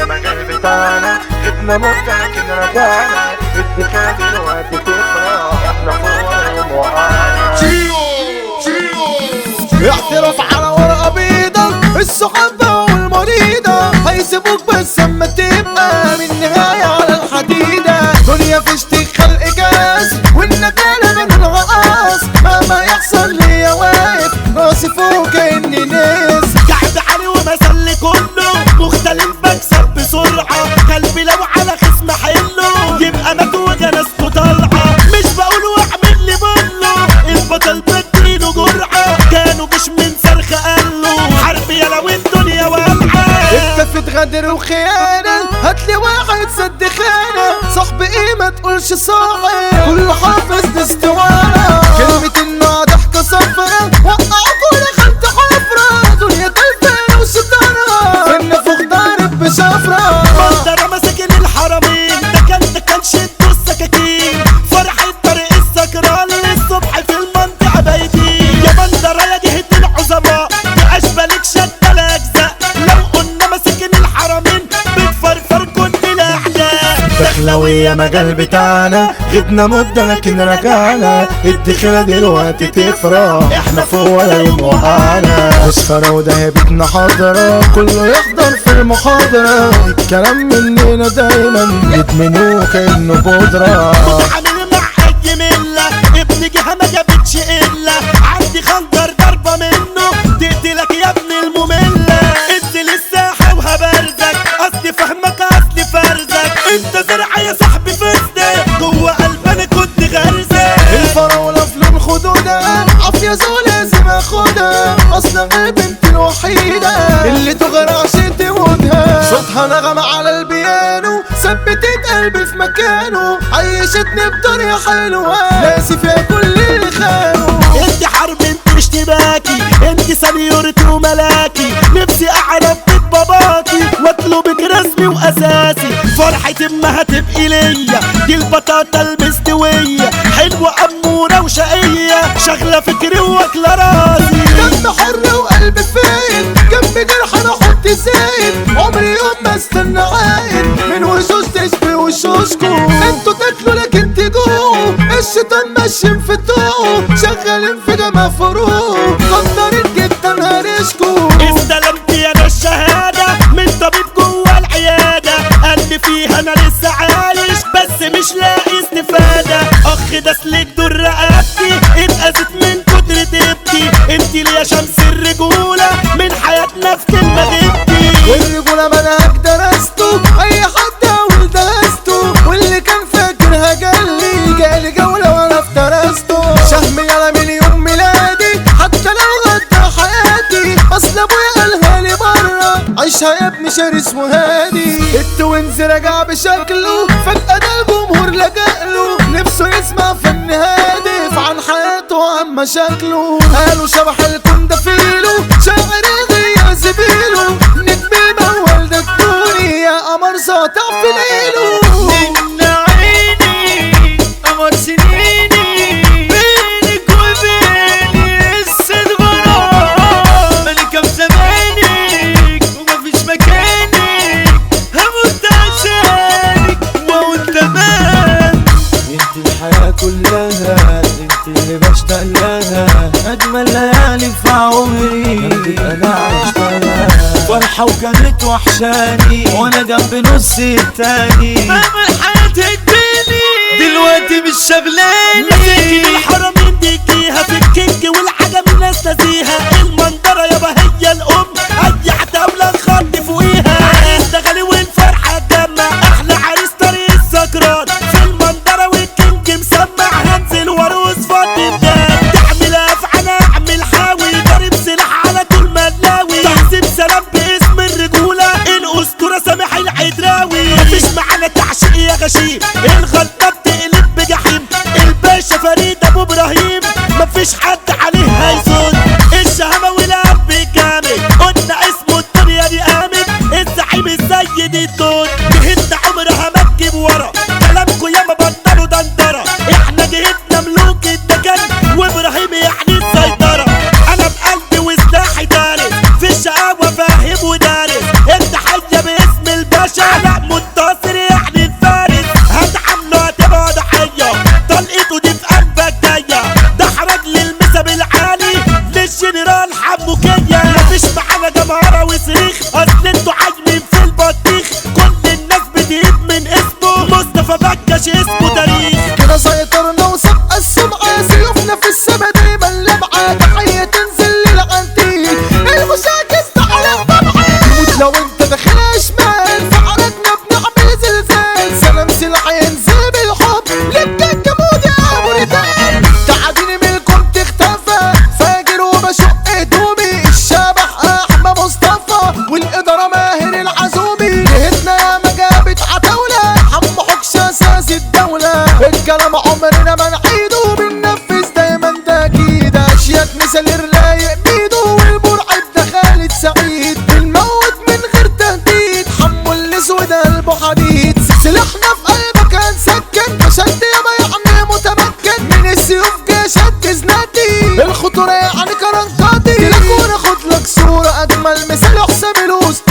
مجال بتاعنا جبنا مدة لكن رجعنا الدخان دلوقتي تفرح احنا فوق وقعنا. اعترف على ورقة بيضة الصحابة والمريضة هيسيبوك بس اما تبقى من نهاية على الحديدة. دنيا فيشتك خلق جاز والندالة من الغقاص مهما يحصل ليا واقف راسي فوق كأني ناس قاعد علي ومسلي كله مختلف بكسب بسرعة قلبي لو على خصم حله يبقى مجوجة ناسكو طالعة مش بقول واعمل لي بله البطل بديله جرعة كانوا مش من صرخة قاله حرب يا لو الدنيا والعة. اتفت غدر وخيانة هاتلي واحد سد خانة صاحب ايه ما تقولش صاحب كله حافظ دستوانة كلمة انه ضحكة صفرة وقعوا دخلت حفرة دنيا تلفين وشطارة النفوخ ضارب بشفرة منظرة مساكن الحرمين ده كان شدوا السكاكين فرحة طريق السكران للصبح في المنطقة بايتين يا منظرة يا جهة العظماء يا أشبالك شدة الأجزاء لو قلنا مساكن الحرمين بتفرفر كل الأحداث. دخلوية مجال بتاعنا جبنا مدة لكن رجعنا الدخلة دلوقتي تفرح احنا فوق ولا يوم وقعنا. مسخرة ودهبتنا حاضرة كله يحضر في المحاضرة الكلام مننا دايما يدمنوه كأنه بودرة. عامل مع أي ملة ابن جهة ما جابتش إلا عندي خنجر ضربة منه تقتلك يا ابن المملة انزل الساحة وهبرزك اصلي فهمك اصلي فرزك انت زرع يا صاحبي فزدك جوه قلبي كنت غرزك. الفراولة في لون خدودها عافية زو لازم اخدها اصلا البنت الوحيدة اللي تغرى عشان تموتها صوتها نغمة على البيانو ثبتت قلبي في مكانه عيشتني بطريقة حلوة ناسي فيها كل اللي خانوا. انت حرب انت اشتباكي انت سنيورتي وملاكي نفسي اعرف بيت باباكي واطلبك رسمي واساسي فرحة امها تبقي ليا دي البطاطا المستوية حلوة امورة وشقية شغلة فكري واكلة راسي دم حر وقلب فايد جنب جرح انا احط زايد عمري يوم ما استنى عايد من وشوش تشبه وشوشكو انتوا تاكلوا لكن تجوعوا الشيطان ماشي في طوعه شغالين في جمع فروق قدرت جدا هرشكو. استلمت انا الشهادة من طبيب جوه العيادة قال لي فيها انا لسه عايش بس مش لاقي استفادة اخ داسلك دور رقبتي اتأذت من كتر تبكي انت ليا شمس الرجولة من حياتنا في كلمة غبتي والرجولة منهج درسته اي حد اول درسته واللي كان فاكرها جالي جولة وانا افترسته شهم يلا من يوم ميلادي حتى لو غدى حياتي اصل ابويا قالها لي مرة عيشها يا ابني شرس وهادي التوينز رجع بشكله فجأة ده الجمهور لجأله نفسه يسمع فن هادف عن حياته وعن مشاكله قالوا شبح الكون ده فيله شاعر غير زبيله نجم المول ده الدوني يا قمر ساطع في ليله من عيني قمر سنيني بينك وبيني السد غرام ملكة في زمانك ومفيش مكانك هموت عشانك وانت مان انت الحياة كلها انت اللي بشتاق لها اجمل ليالي في عمري انا عشتها فرحة وكانت وحشاني وانا جنب نص التاني مهما الحياة تديني دلوقتي مش شغلاني مساكن الحرمين دي جيها في الكينج والعجم الناس ناسيها المنظرة يابا هي الام اي عتاولة نخض فوقيها اشتغلي والفرحة تجمع احلى عريس طريق السكران في المنظرة والكينج مسمع هنزل وارقص فاضي بدان تعمل افعال اعمل حاوي ضارب سلاح على طول ملاوي تحسب سلام باسم الرجولة الاسطورة سامح العدراوي مفيش معانا تعشيق يا غشيم الغلطة بتقلب بجحيم الباشا فريد ابو ابراهيم مفيش حد عليه هيزون الشهادة حسام الوسط